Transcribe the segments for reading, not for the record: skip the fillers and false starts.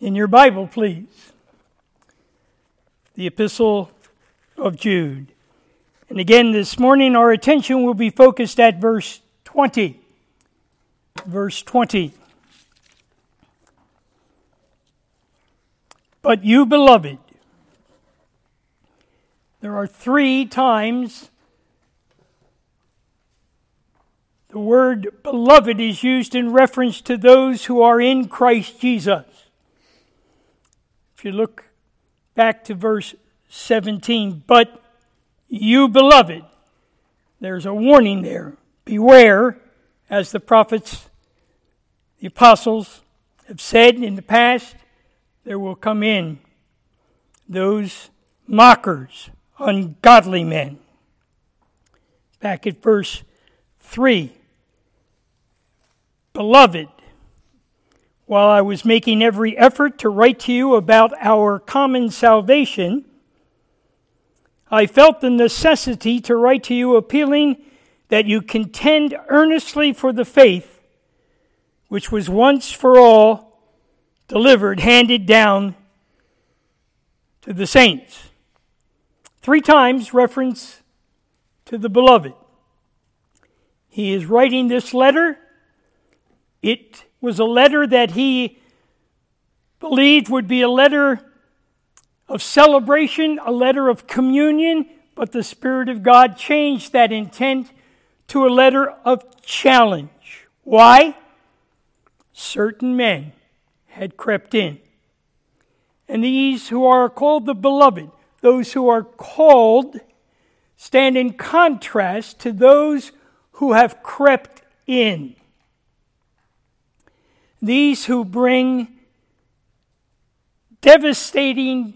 In your Bible, please. The Epistle of Jude. And again, this morning our attention will be focused at verse 20. Verse 20. But you, beloved. There are 3 times the word beloved is used in reference to those who are in Christ Jesus. If you look back to verse 17, but you, beloved, there's a warning there. Beware, as the prophets, the apostles have said in the past, there will come in those mockers, ungodly men. Back at verse 3, beloved, while I was making every effort to write to you about our common salvation, I felt the necessity to write to you appealing that you contend earnestly for the faith which was once for all delivered, handed down to the saints. 3 times reference to the beloved. He is writing this letter. It was a letter that he believed would be a letter of celebration, a letter of communion, but the Spirit of God changed that intent to a letter of challenge. Why? Certain men had crept in. And these who are called the beloved, those who are called, stand in contrast to those who have crept in. These who bring devastating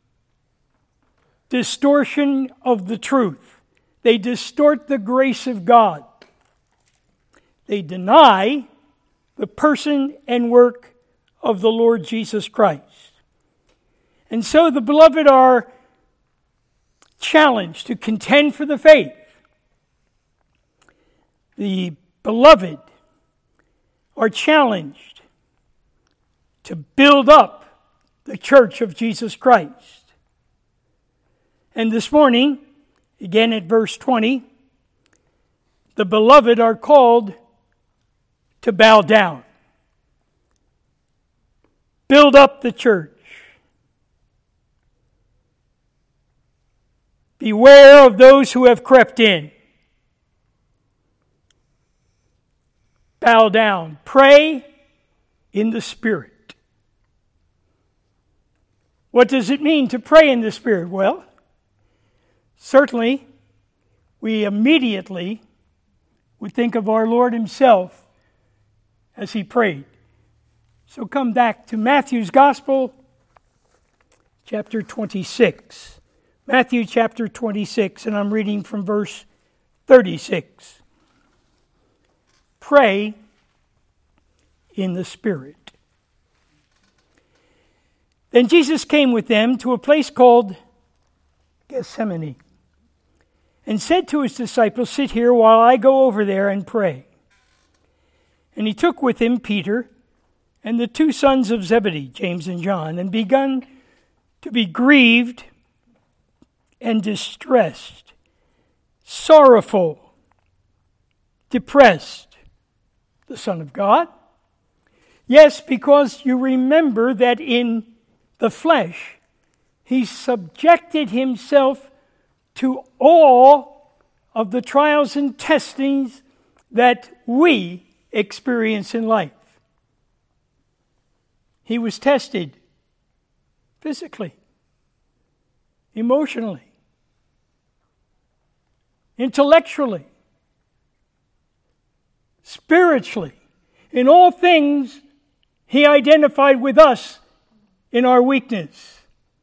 distortion of the truth. They distort the grace of God. They deny the person and work of the Lord Jesus Christ. And so the beloved are challenged to contend for the faith. The beloved are challenged to build up the church of Jesus Christ. And this morning, again at verse 20, the beloved are called to bow down. Build up the church. Beware of those who have crept in. Bow down. Pray in the Spirit. What does it mean to pray in the Spirit? Well, certainly we immediately would think of our Lord Himself as He prayed. So come back to Matthew's Gospel, chapter 26. Matthew chapter 26, and I'm reading from verse 36. Pray in the Spirit. Then Jesus came with them to a place called Gethsemane, and said to His disciples, sit here while I go over there and pray. And He took with Him Peter and the 2 sons of Zebedee, James and John, and begun to be grieved and distressed, sorrowful, depressed. The Son of God? Yes, because you remember that in the flesh, He subjected Himself to all of the trials and testings that we experience in life. He was tested physically, emotionally, intellectually, spiritually. In all things, He identified with us in our weakness.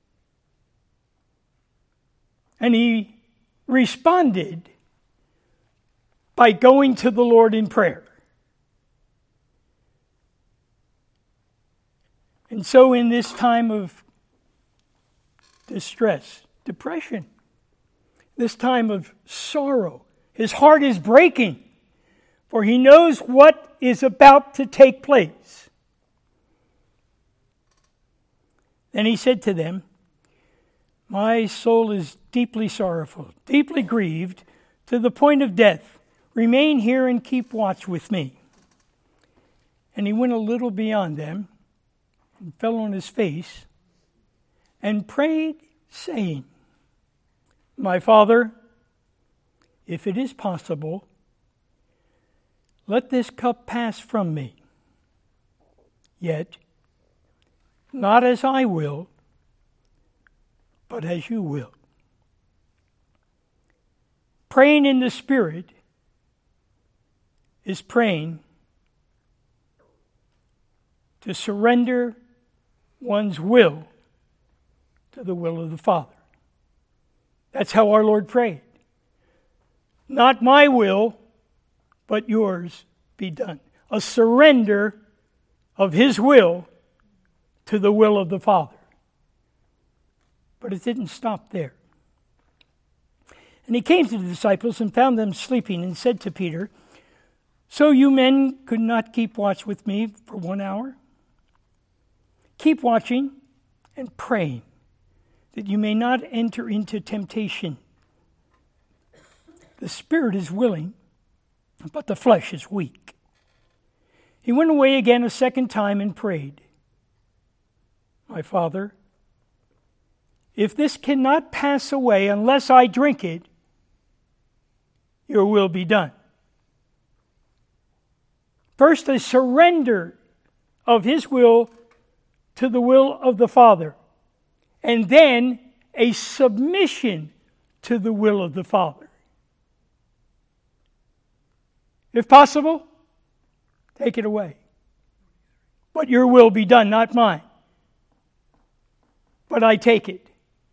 And He responded by going to the Lord in prayer. And so in this time of distress, depression, this time of sorrow, His heart is breaking, for He knows what is about to take place. Then he said to them, "My soul is deeply sorrowful, deeply grieved, to the point of death. Remain here and keep watch with me." And he went a little beyond them, and fell on his face, and prayed, saying, "My Father, if it is possible, let this cup pass from me. Yet, not as I will, but as you will." Praying in the Spirit is praying to surrender one's will to the will of the Father. That's how our Lord prayed. Not my will, but yours be done. A surrender of his will to the will of the Father. But it didn't stop there. And he came to the disciples and found them sleeping, and said to Peter, "So you men could not keep watch with me for 1 hour? Keep watching and praying, that you may not enter into temptation. The spirit is willing, but the flesh is weak." He went away again a second time and prayed, "My Father, if this cannot pass away unless I drink it, your will be done." First, a surrender of his will to the will of the Father, and then a submission to the will of the Father. If possible, take it away. But your will be done, not mine. But I take it.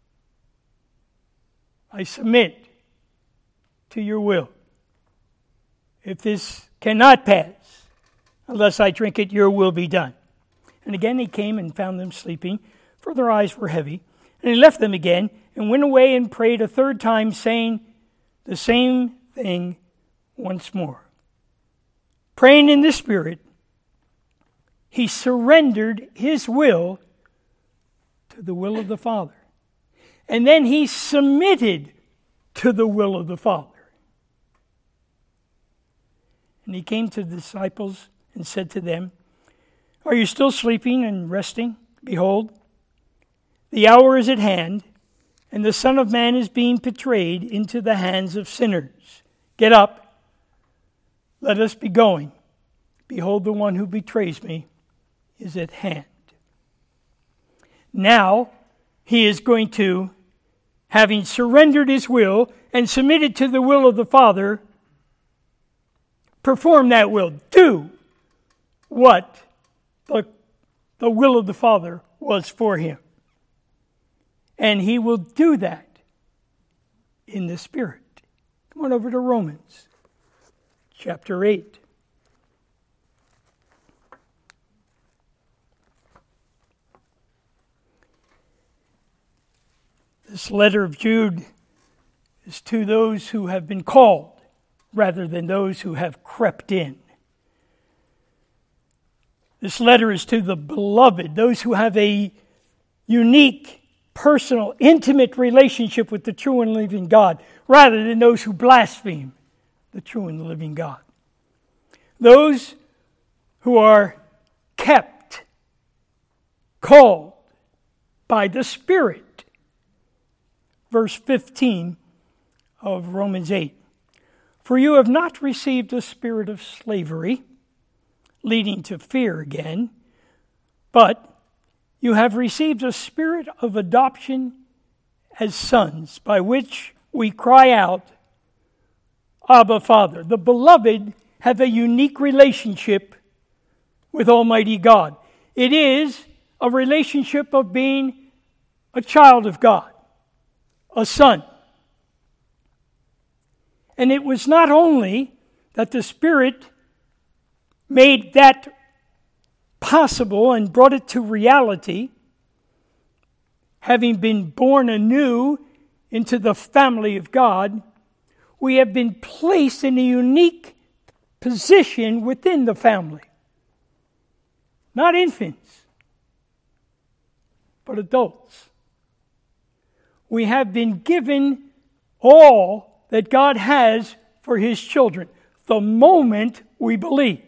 I submit to your will. If this cannot pass, unless I drink it, your will be done. And again he came and found them sleeping, for their eyes were heavy. And he left them again, and went away and prayed a third time, saying the same thing once more. Praying in the Spirit, he surrendered his will to the will of the Father. And then he submitted to the will of the Father. And he came to the disciples and said to them, "Are you still sleeping and resting? Behold, the hour is at hand, and the Son of Man is being betrayed into the hands of sinners. Get up, let us be going. Behold, the one who betrays me is at hand." Now, he is going to, having surrendered his will and submitted to the will of the Father, perform that will. Do what the will of the Father was for him. And he will do that in the Spirit. Come on over to Romans chapter 8. This letter of Jude is to those who have been called rather than those who have crept in. This letter is to the beloved, those who have a unique, personal, intimate relationship with the true and living God, rather than those who blaspheme the true and living God. Those who are kept, called by the Spirit. Verse 15 of Romans 8. "For you have not received a spirit of slavery, leading to fear again, but you have received a spirit of adoption as sons, by which we cry out, Abba, Father." The beloved have a unique relationship with Almighty God. It is a relationship of being a child of God, a son. And it was not only that the Spirit made that possible and brought it to reality, having been born anew into the family of God, we have been placed in a unique position within the family. Not infants, but adults. We have been given all that God has for His children the moment we believe.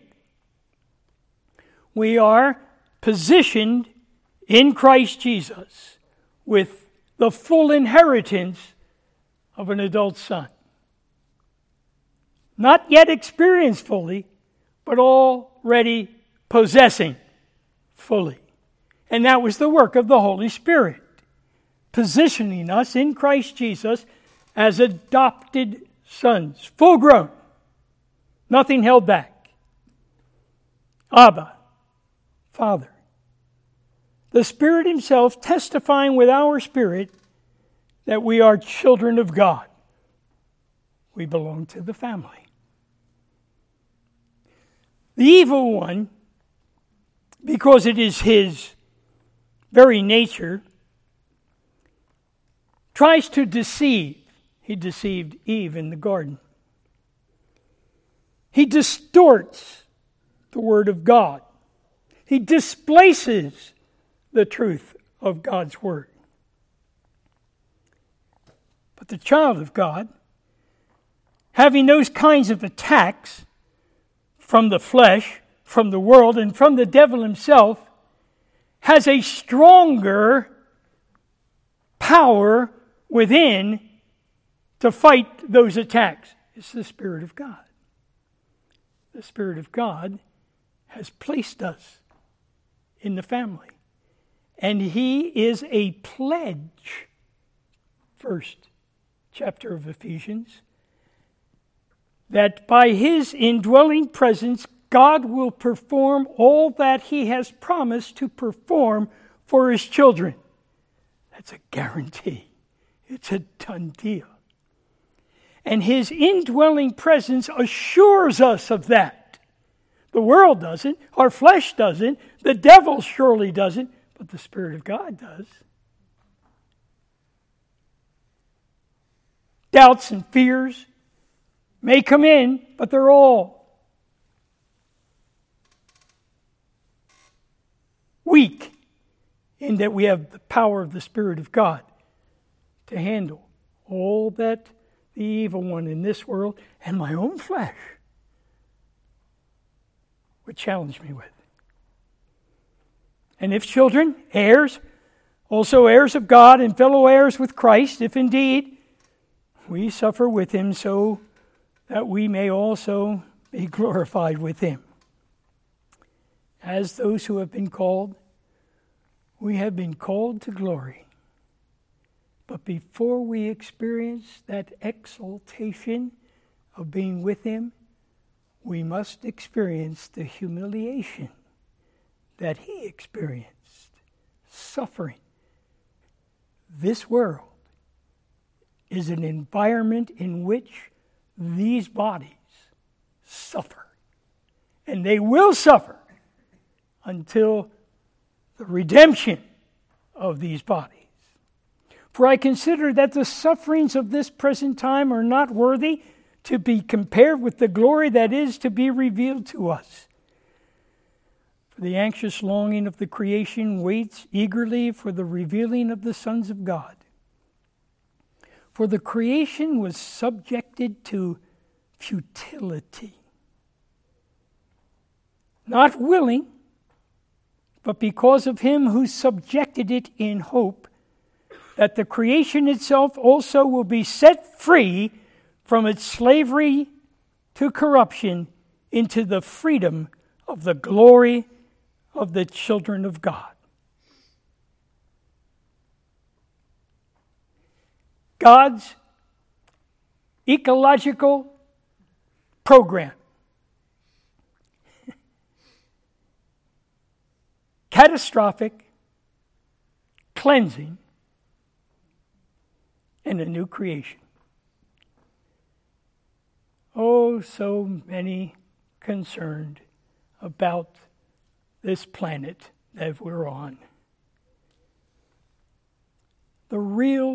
We are positioned in Christ Jesus with the full inheritance of an adult son. Not yet experienced fully, but already possessing fully. And that was the work of the Holy Spirit, positioning us in Christ Jesus as adopted sons, full grown, nothing held back. Abba, Father. The Spirit Himself testifying with our spirit that we are children of God. We belong to the family. The evil one, because it is his very nature, tries to deceive. He deceived Eve in the garden. He distorts the Word of God. He displaces the truth of God's Word. But the child of God, having those kinds of attacks from the flesh, from the world, and from the devil himself, has a stronger power within to fight those attacks. It's the Spirit of God. The Spirit of God has placed us in the family. And He is a pledge, first chapter of Ephesians, that by His indwelling presence, God will perform all that He has promised to perform for His children. That's a guarantee. It's a done deal. And His indwelling presence assures us of that. The world doesn't. Our flesh doesn't. The devil surely doesn't. But the Spirit of God does. Doubts and fears may come in, but they're all weak in that we have the power of the Spirit of God to handle all that the evil one in this world and my own flesh would challenge me with. And if children, heirs, also heirs of God and fellow heirs with Christ, if indeed we suffer with Him, so that we may also be glorified with Him. As those who have been called, we have been called to glory. But before we experience that exaltation of being with Him, we must experience the humiliation that He experienced, suffering. This world is an environment in which these bodies suffer. And they will suffer until the redemption of these bodies. For I consider that the sufferings of this present time are not worthy to be compared with the glory that is to be revealed to us. For the anxious longing of the creation waits eagerly for the revealing of the sons of God. For the creation was subjected to futility. Not willing, but because of Him who subjected it in hope, that the creation itself also will be set free from its slavery to corruption into the freedom of the glory of the children of God. God's ecological program. Catastrophic cleansing and a new creation. Oh, so many concerned about this planet that we're on. The real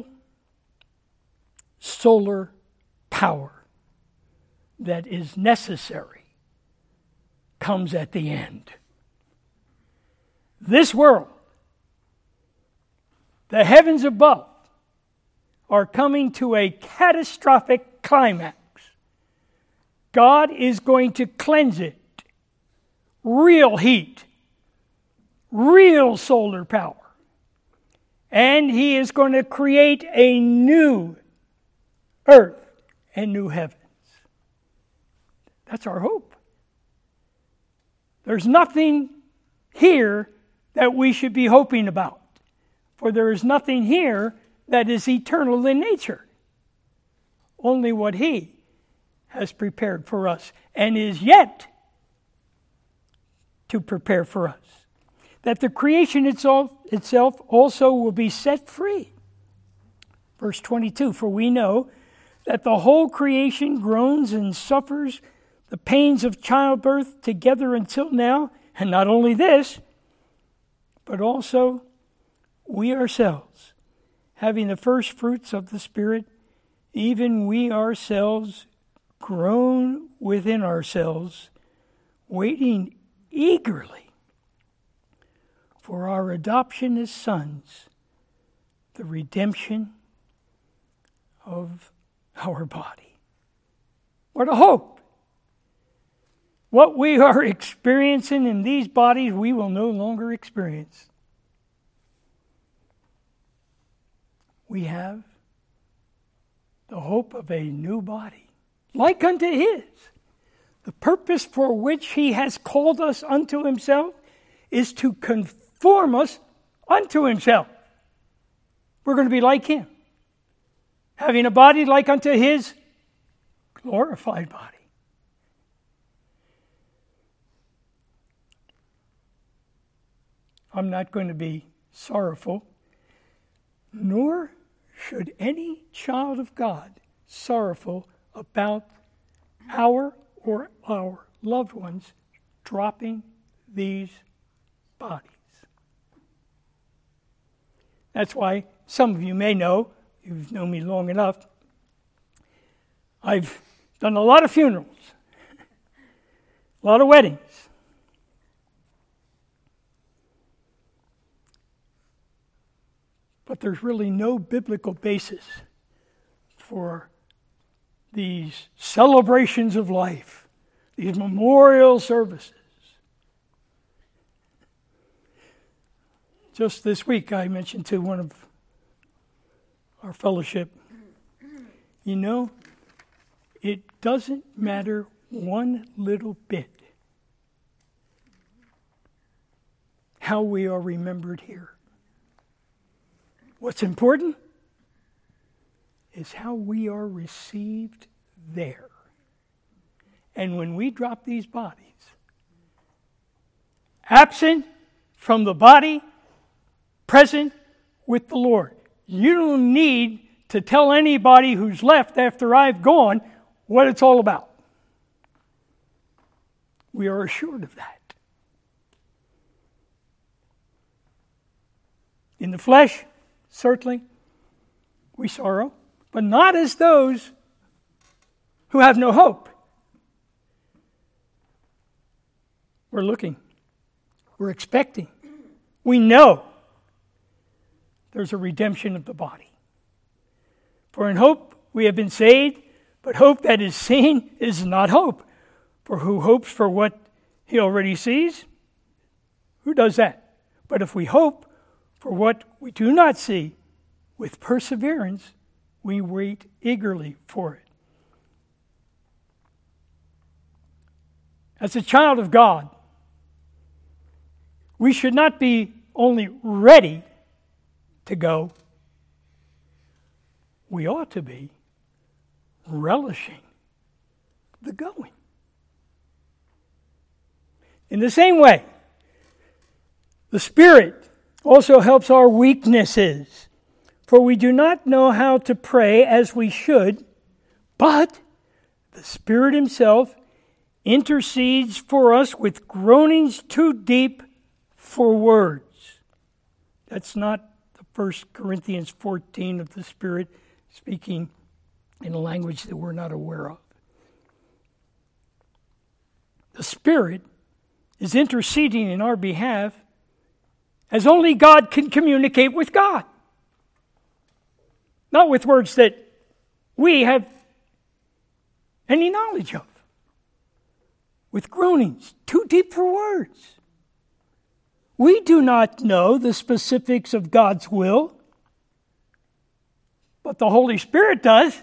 solar power that is necessary comes at the end. This world the heavens above are coming to a catastrophic climax. God is going to cleanse it. Real heat, real solar power. And He is going to create a new earth and new heavens. That's our hope. There's nothing here that we should be hoping about, for there is nothing here that is eternal in nature. Only what He has prepared for us and is yet to prepare for us. That the creation itself also will be set free. Verse 22, for we know that the whole creation groans and suffers the pains of childbirth together until now. And not only this, but also we ourselves, having the first fruits of the Spirit, even we ourselves groan within ourselves, waiting eagerly for our adoption as sons, the redemption of our body. What a hope! What we are experiencing in these bodies, we will no longer experience. We have the hope of a new body, like unto His. The purpose for which He has called us unto Himself is to conform us unto Himself. We're going to be like Him, having a body like unto His glorified body. I'm not going to be sorrowful, nor should any child of God sorrowful about our or our loved ones dropping these bodies. That's why some of you may know, you've known me long enough, I've done a lot of funerals, a lot of weddings. But there's really no biblical basis for these celebrations of life, these memorial services. Just this week, I mentioned to one of our fellowship, you know, it doesn't matter one little bit how we are remembered here. What's important is how we are received there. And when we drop these bodies, absent from the body, present with the Lord. You don't need to tell anybody who's left after I've gone what it's all about. We are assured of that. In the flesh, certainly, we sorrow, but not as those who have no hope. We're looking. We're expecting. We know there's a redemption of the body. For in hope we have been saved, but hope that is seen is not hope. For who hopes for what he already sees? Who does that? But if we hope for what we do not see, with perseverance, we wait eagerly for it. As a child of God, we should not be only ready to go. We ought to be relishing the going. In the same way, the Spirit also helps our weaknesses, for we do not know how to pray as we should, but the Spirit Himself intercedes for us with groanings too deep for words. That's not the 1 Corinthians 14 of the Spirit speaking in a language that we're not aware of. The Spirit is interceding in our behalf as only God can communicate with God. Not with words that we have any knowledge of. With groanings too deep for words. We do not know the specifics of God's will, but the Holy Spirit does.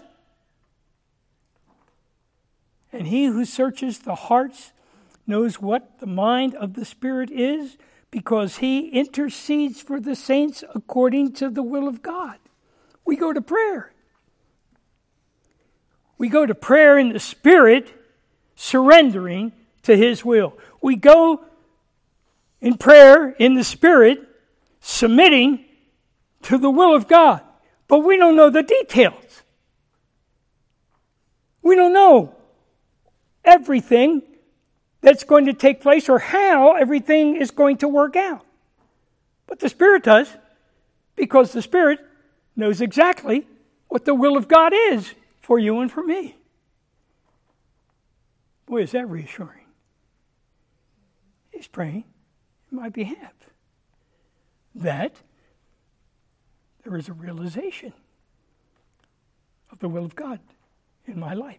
And he who searches the hearts knows what the mind of the Spirit is, because he intercedes for the saints according to the will of God. We go to prayer. We go to prayer in the Spirit, surrendering to his will. We go in prayer in the Spirit, submitting to the will of God. But we don't know the details. We don't know everything that's going to take place or how everything is going to work out. But the Spirit does, because the Spirit knows exactly what the will of God is for you and for me. Boy, is that reassuring. He's praying on my behalf that there is a realization of the will of God in my life.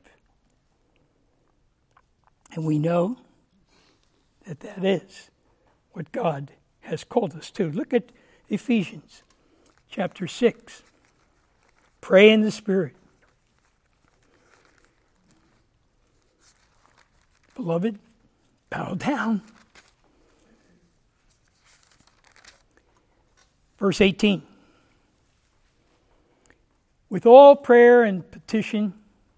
And we know that that is what God has called us to. Look at Ephesians chapter 6. Pray in the Spirit. Beloved, bow down. Verse 18. With all prayer and petition,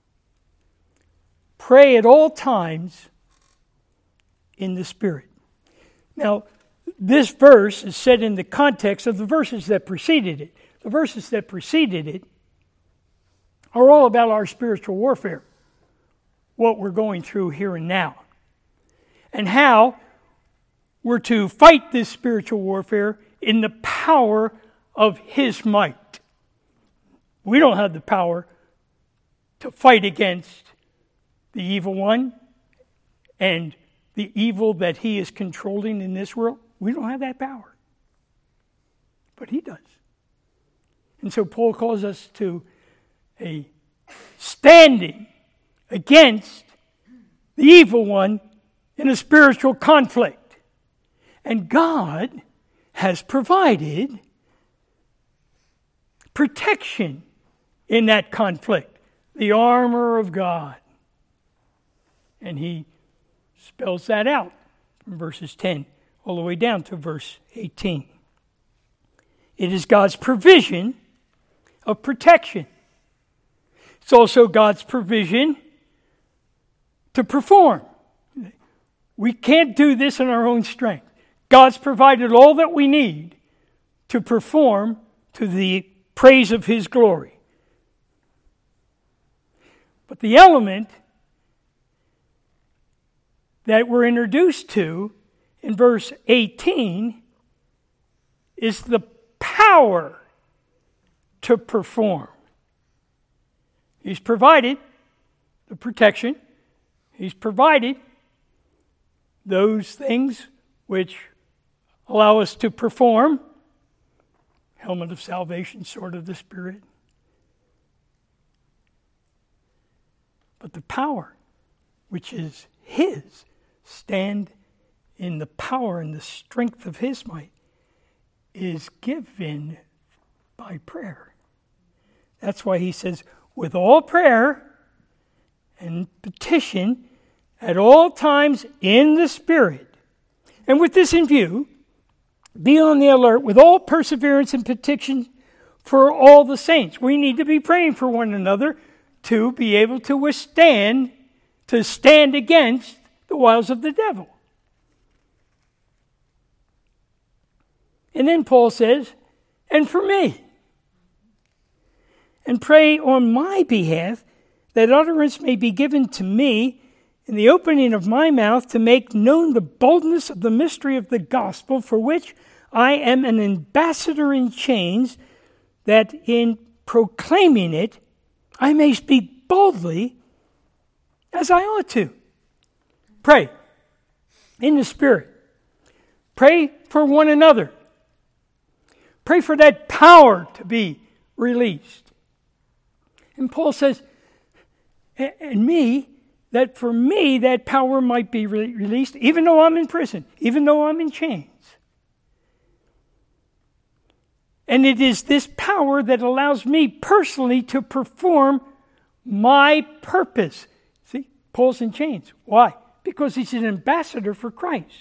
pray at all times in the Spirit. Now, this verse is set in the context of the verses that preceded it. The verses that preceded it are all about our spiritual warfare, what we're going through here and now, and how we're to fight this spiritual warfare in the power of his might. We don't have the power to fight against the evil one and the evil that he is controlling in this world. We don't have that power. But he does. And so Paul calls us to a standing against the evil one in a spiritual conflict. And God has provided protection in that conflict. The armor of God. And he spells that out from verses 10 all the way down to verse 18. It is God's provision of protection. It's also God's provision to perform. We can't do this in our own strength. God's provided all that we need to perform to the praise of his glory. But the element that we're introduced to in verse 18 is the power to perform. He's provided the protection. He's provided those things which allow us to perform. Helmet of salvation, sword of the Spirit. But the power, which is his, stand in the power and the strength of his might, is given by prayer. That's why he says, with all prayer and petition, at all times in the Spirit. And with this in view, be on the alert with all perseverance and petition for all the saints. We need to be praying for one another to be able to withstand, to stand against the wiles of the devil. And then Paul says, and for me. And pray on my behalf that utterance may be given to me in the opening of my mouth to make known the boldness of the mystery of the gospel, for which I am an ambassador in chains, that in proclaiming it I may speak boldly as I ought to. Pray in the Spirit. Pray for one another. Pray for that power to be released. And Paul says, and me, that for me that power might be released, even though I'm in prison, even though I'm in chains. And it is this power that allows me personally to perform my purpose. See, Paul's in chains. Why? Because he's an ambassador for Christ.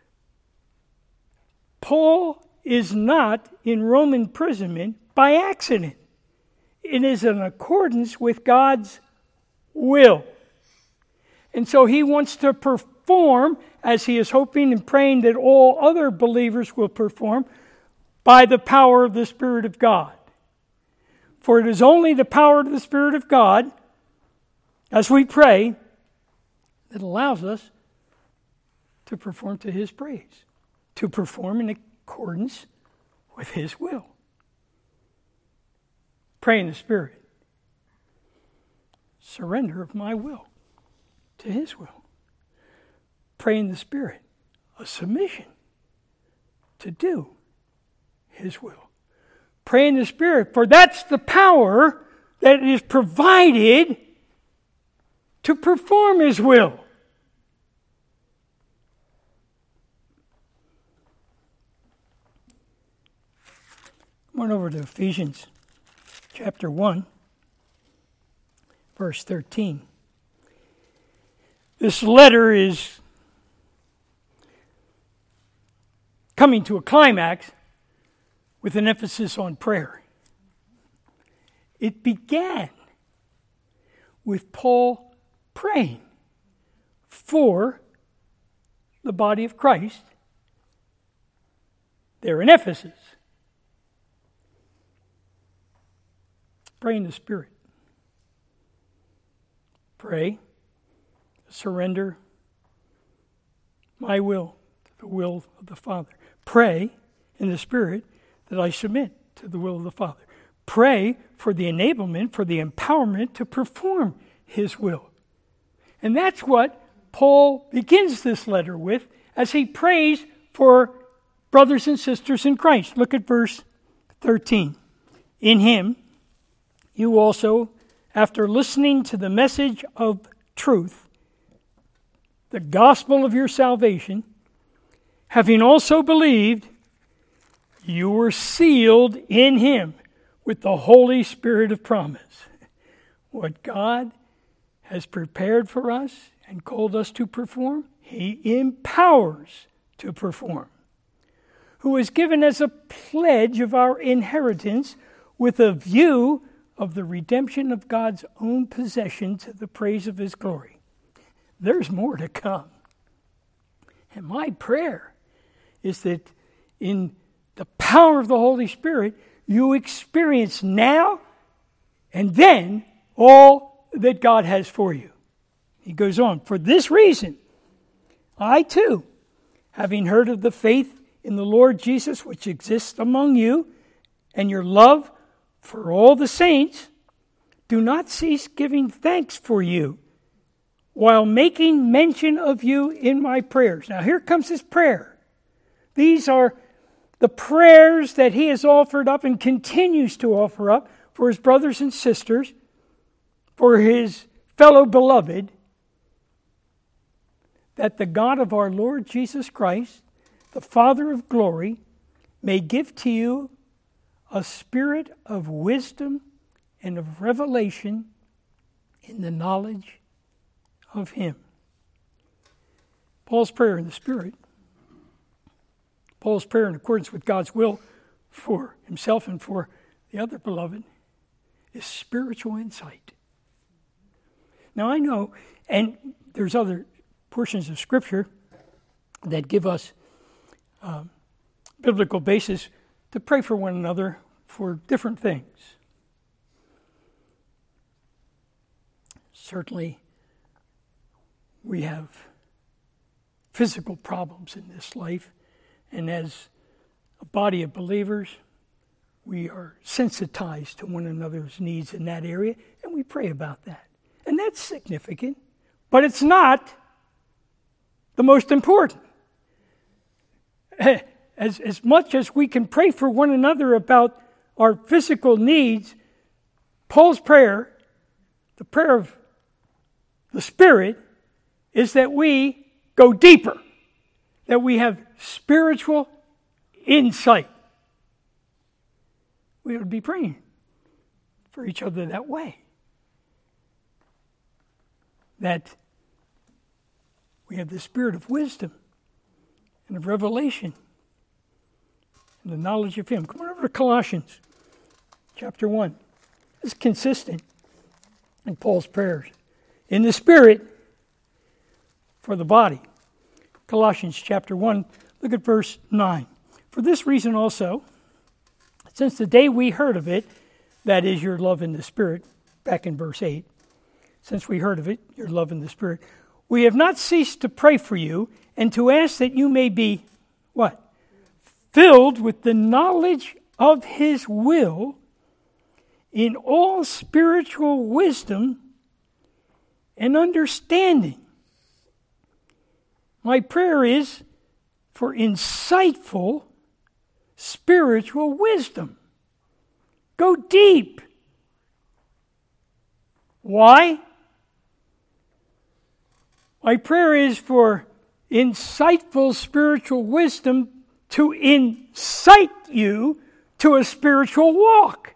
Paul is not in Roman imprisonment by accident. It is in accordance with God's will. And so he wants to perform, as he is hoping and praying that all other believers will perform, by the power of the Spirit of God. For it is only the power of the Spirit of God, as we pray, that allows us to perform to his praise, to perform in accordance with his will. Pray in the Spirit. Surrender of my will to his will. Pray in the Spirit. A submission to do his will. Pray in the Spirit, for that's the power that is provided to perform his will. Went over to Ephesians chapter 1, verse 13. This letter is coming to a climax with an emphasis on prayer. It began with Paul praying for the body of Christ there in Ephesus. Pray in the Spirit. Pray, surrender my will to the will of the Father. Pray in the Spirit that I submit to the will of the Father. Pray for the enablement, for the empowerment to perform his will. And that's what Paul begins this letter with as he prays for brothers and sisters in Christ. Look at verse 13. In him, you also, after listening to the message of truth, the gospel of your salvation, having also believed, you were sealed in him with the Holy Spirit of promise. What God has prepared for us and called us to perform, he empowers to perform. Who is given as a pledge of our inheritance with a view of the redemption of God's own possession to the praise of his glory. There's more to come. And my prayer is that in the power of the Holy Spirit, you experience now and then all that God has for you. He goes on, for this reason, I too, having heard of the faith in the Lord Jesus which exists among you, and your love for all the saints, do not cease giving thanks for you, while making mention of you in my prayers. Now here comes his prayer. These are the prayers that he has offered up and continues to offer up for his brothers and sisters, for his fellow beloved, that the God of our Lord Jesus Christ, the Father of glory, may give to you a spirit of wisdom and of revelation in the knowledge of him. Paul's prayer in the Spirit, Paul's prayer in accordance with God's will for himself and for the other beloved, is spiritual insight. Now I know, and there's other portions of Scripture that give us biblical basis to pray for one another for different things. Certainly, we have physical problems in this life, and as a body of believers, we are sensitized to one another's needs in that area, and we pray about that. And that's significant, but it's not the most important. As much as we can pray for one another about our physical needs, Paul's prayer The prayer of the Spirit is that we go deeper, that we have spiritual insight. We would be praying for each other that way. That we have the spirit of wisdom and of revelation and the knowledge of Him. Come on over to Colossians chapter 1. This is consistent in Paul's prayers. In the Spirit for the body. Colossians chapter 1, look at verse 9. For this reason also, since the day we heard of it, that is your love in the Spirit, back in verse 8, since we heard of it, your love in the Spirit, we have not ceased to pray for you and to ask that you may be, what? Filled with the knowledge of His will in all spiritual wisdom and understanding. My prayer is for insightful spiritual wisdom. Go deep. Why? My prayer is for insightful spiritual wisdom to incite you to a spiritual walk.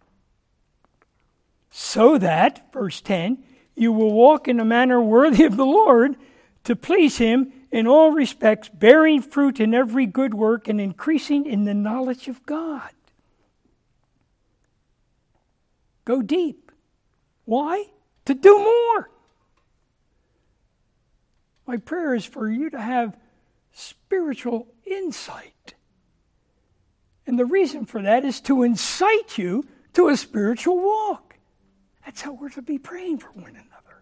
So that, verse 10, you will walk in a manner worthy of the Lord, to please Him in all respects, bearing fruit in every good work and increasing in the knowledge of God. Go deep. Why? To do more. My prayer is for you to have spiritual insight. And the reason for that is to incite you to a spiritual walk. That's how we're to be praying for one another.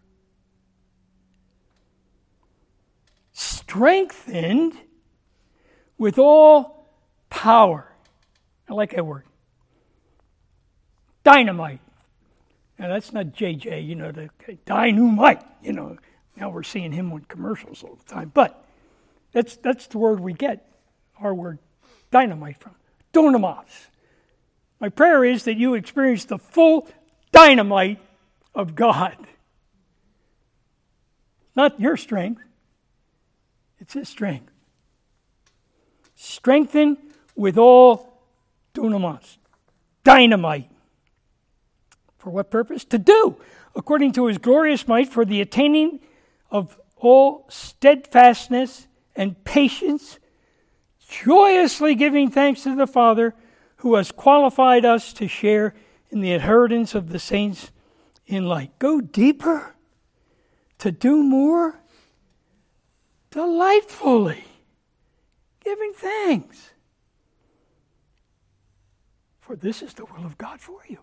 Strengthened with all power. I like that word. Dynamite. Now that's not JJ, the dynamite, Now we're seeing him on commercials all the time. But that's the word we get our word dynamite from. Dunamis. My prayer is that you experience the full dynamite of God. Not your strength. It's His strength. Strengthen with all dunamis. Dynamite. For what purpose? To do, according to His glorious might, for the attaining of all steadfastness and patience, joyously giving thanks to the Father, who has qualified us to share in the inheritance of the saints in light. Go deeper, to do more, delightfully, giving thanks. For this is the will of God for you.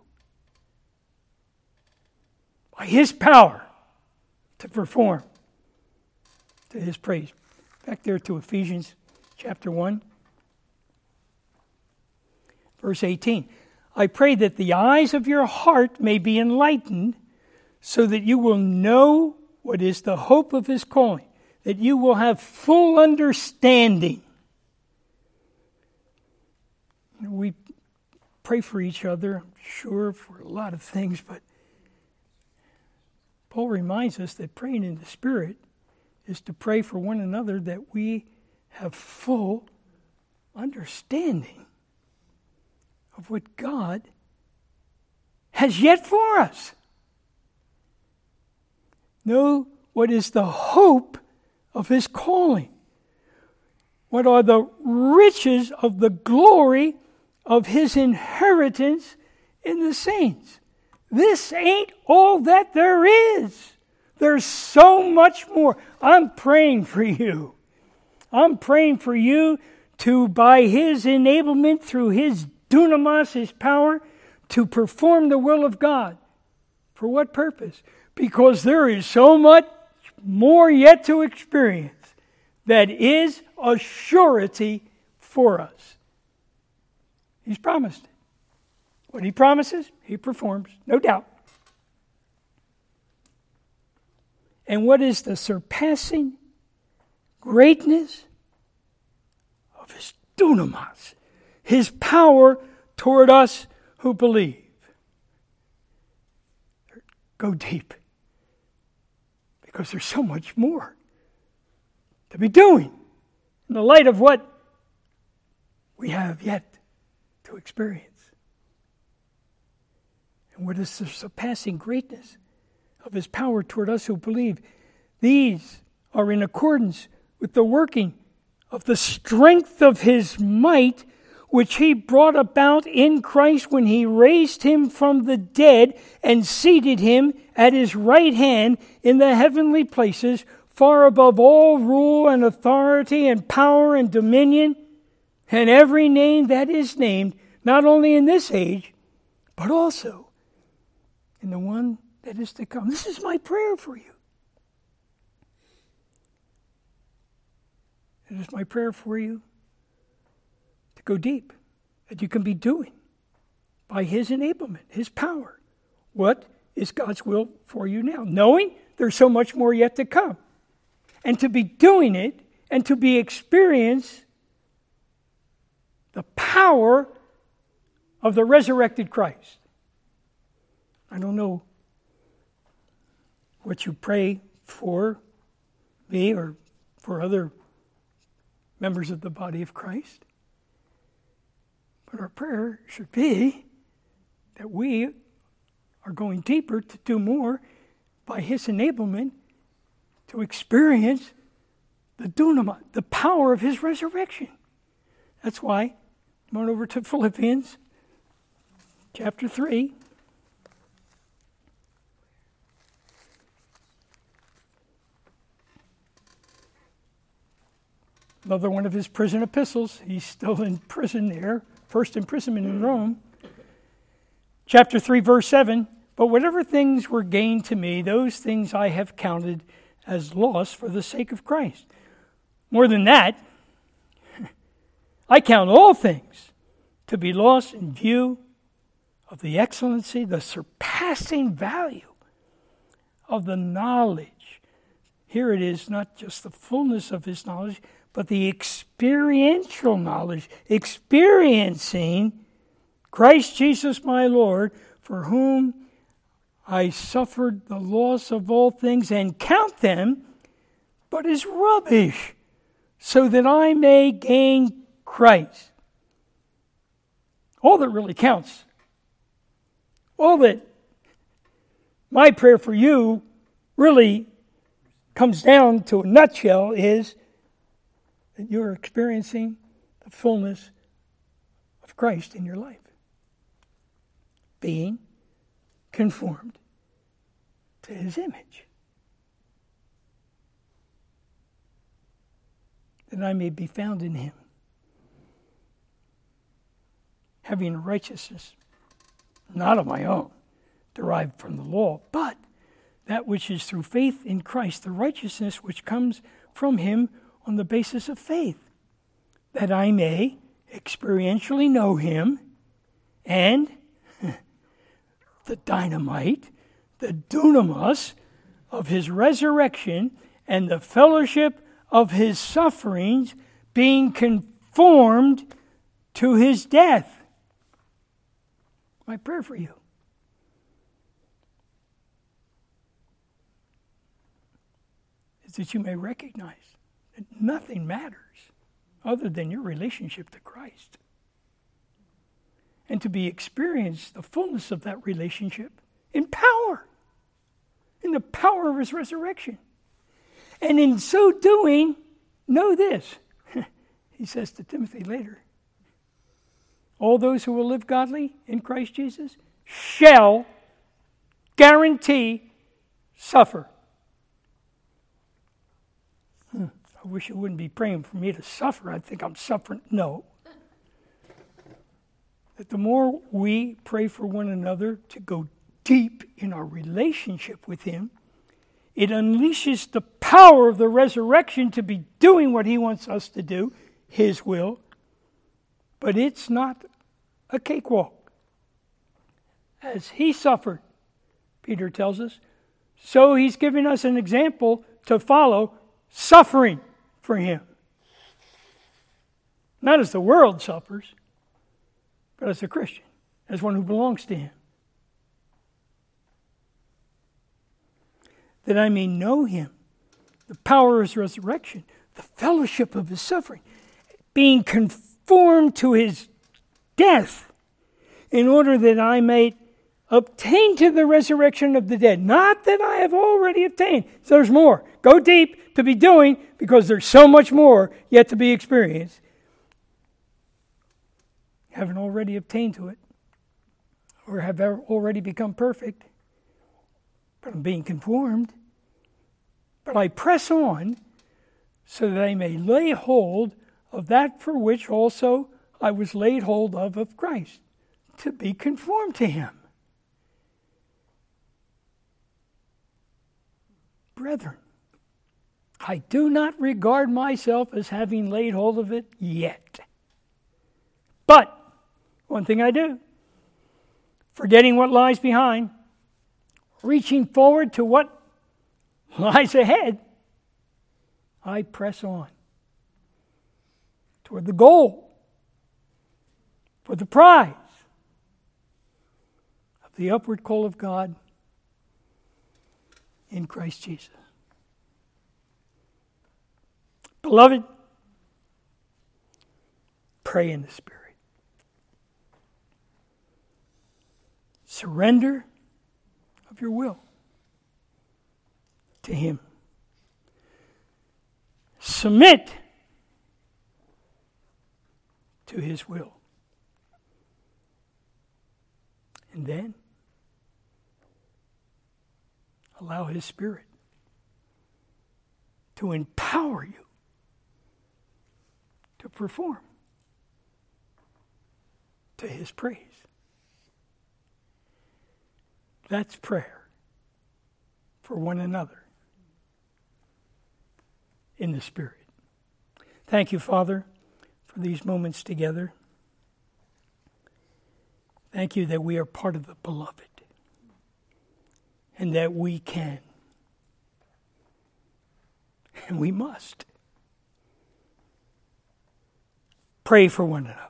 By His power to perform to His praise. Back there to Ephesians chapter 1, verse 18. I pray that the eyes of your heart may be enlightened, so that you will know what is the hope of His calling, that you will have full understanding. We pray for each other, I'm sure, for a lot of things, but Paul reminds us that praying in the Spirit is to pray for one another that we have full understanding of what God has yet for us. Know what is the hope of His calling. What are the riches of the glory of His inheritance in the saints. This ain't all that there is. There's so much more. I'm praying for you. I'm praying for you to, by His enablement, through His dunamis, His power, to perform the will of God. For what purpose? Because there is so much more yet to experience that is a surety for us. He's promised it. What He promises, He performs, no doubt. And what is the surpassing greatness of His dunamis, His power toward us who believe? go deep. Because there's so much more to be doing in the light of what we have yet to experience. And what is the surpassing greatness of his power toward us who believe? These are in accordance with the working of the strength of his might, which he brought about in Christ when he raised him from the dead and seated him at his right hand in the heavenly places, far above all rule and authority and power and dominion, and every name that is named, not only in this age, but also in the one that is to come. This is my prayer for you. It is my prayer for you to go deep, that you can be doing by his enablement, his power, what is God's will for you now, knowing there's so much more yet to come, and to be doing it and to be experience the power of the resurrected Christ. I don't know what you pray for me or for other members of the body of Christ, but our prayer should be that we are going deeper to do more by his enablement to experience the dunamai, the power of his resurrection. That's why, come on over to Philippians chapter 3. Another one of his prison epistles. He's still in prison there. First imprisonment in Rome. Chapter 3, verse 7. But whatever things were gained to me, those things I have counted as loss for the sake of Christ. More than that, I count all things to be lost in view of the excellency, the surpassing value of the knowledge. Here it is, not just the fullness of his knowledge, but the experiential knowledge, experiencing Christ Jesus my Lord, for whom I suffered the loss of all things and count them but as rubbish, so that I may gain Christ. All that really counts, all that my prayer for you really comes down to a nutshell is that you're experiencing the fullness of Christ in your life. Being conformed to his image. That I may be found in him. Having a righteousness, not of my own, derived from the law, but that which is through faith in Christ, the righteousness which comes from him on the basis of faith, that I may experientially know him and the dynamite, the dunamis of his resurrection and the fellowship of his sufferings, being conformed to his death. My prayer for you is that you may recognize that nothing matters other than your relationship to Christ. And to be experienced the fullness of that relationship in power, in the power of his resurrection. And in so doing, know this, he says to Timothy later, all those who will live godly in Christ Jesus shall guarantee suffer. I wish you wouldn't be praying for me to suffer. I think I'm suffering. No. That the more we pray for one another to go deep in our relationship with him, it unleashes the power of the resurrection to be doing what he wants us to do, his will. But it's not a cakewalk. As he suffered, Peter tells us, so he's giving us an example to follow, suffering for him. Not as the world suffers, but as a Christian, as one who belongs to him. that I may know him, the power of his resurrection, the fellowship of his suffering, being conformed to his death, in order that I may obtain to the resurrection of the dead. Not that I have already obtained. So there's more. Go deep to be doing, because there's so much more yet to be experienced. Haven't already obtained to it, or have already become perfect, but I'm being conformed. But I press on, so that I may lay hold of that for which also I was laid hold of Christ, to be conformed to him. Brethren, I do not regard myself as having laid hold of it yet. But one thing I do, forgetting what lies behind, reaching forward to what lies ahead, I press on toward the goal, for the prize of the upward call of God in Christ Jesus. Beloved, pray in the Spirit. Surrender of your will to him. Submit to his will. And then allow his Spirit to empower you to perform to his praise. That's prayer for one another in the Spirit. Thank you, Father, for these moments together. Thank you that we are part of the beloved, and that we can, and we must, pray for one another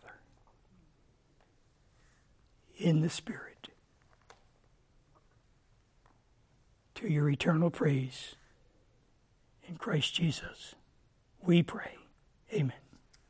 in the Spirit, to your eternal praise. In Christ Jesus, we pray. Amen.